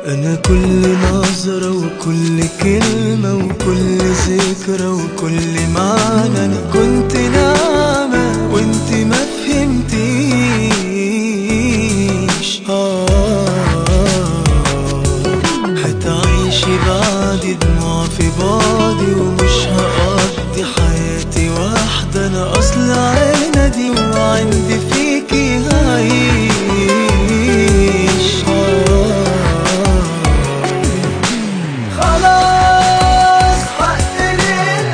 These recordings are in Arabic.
أنا كل نظرة وكل كلمة وكل ذكرى وكل معنى، أنا كنت ناعمة وانت ما فهمتيش. هتعيشي بعد دموع في بعدي ومش هقضي حياتي واحدة، أنا أصل عندي وعندي فيكي هعيش. خلاص حقق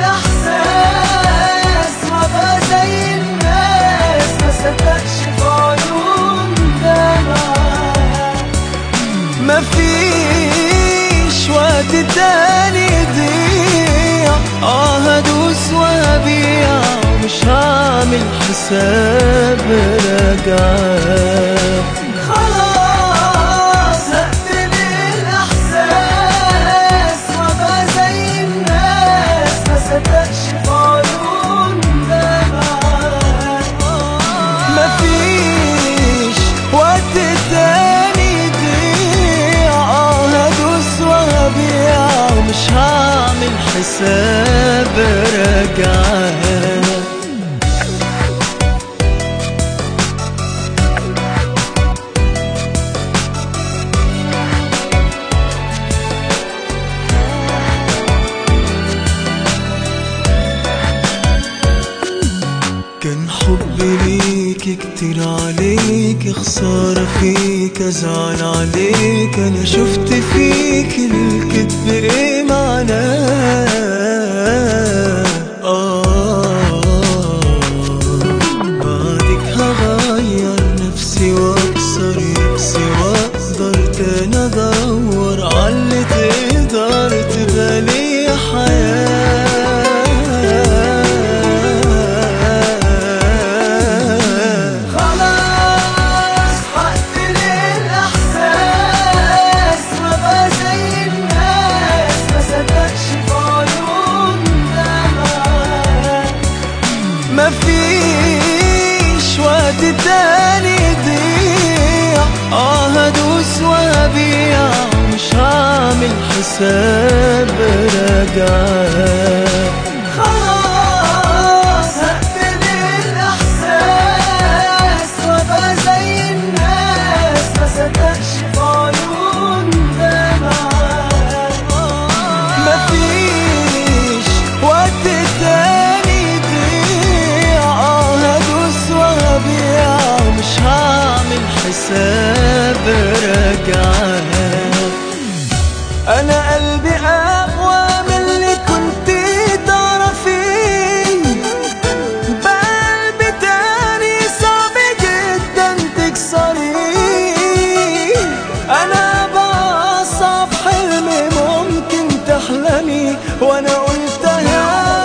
الإحساس وأبقى زي الناس، ما صدقش في عيون دمعة. مفيش وقت تاني يضيع، هدوس وهبيع مش هعمل حساب رجعة. خلاص هقتل الإحساس وأبقى زي الناس، ما صدقش في عيون دمعة. مفيش وقت تاني يضيع، هدوس وهبيع مش هعمل حساب رجعة. كان حبي ليكي كتير عليك، خسارة فيك أزعل عليك، أنا شفت فيك الكذب إيه معناه. بعدك هغير نفسي وأكسر يأسي وأقدر تاني أدور عاللي تقدر تبقى لي حياة. مفيش وقت تاني يضيع، هدوس وهبيع مش هعمل حساب رجعة. خلاص هقتل الإحساس وأبقى زي الناس، ما صدقش في عيون دمعة. مفيش وقت تاني يضيع، هدوس وهبيع مش هعمل حساب رجعة. أنا قلبي أقوى من اللي كنت تعرفيه، بقلبي تاني صعب جدا تكسريه. أنا بأصعب حلم ممكن تحلمي وأنا قلتها.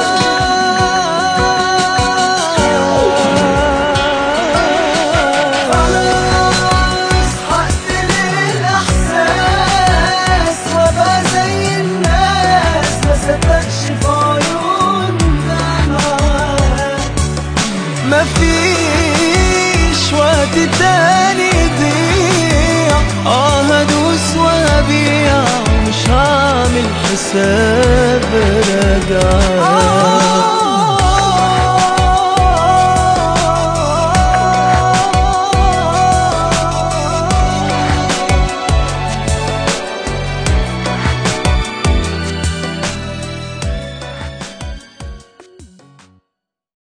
مفيش وقت تاني يضيع، هدوس وهبيع مش هعمل حساب رجعة.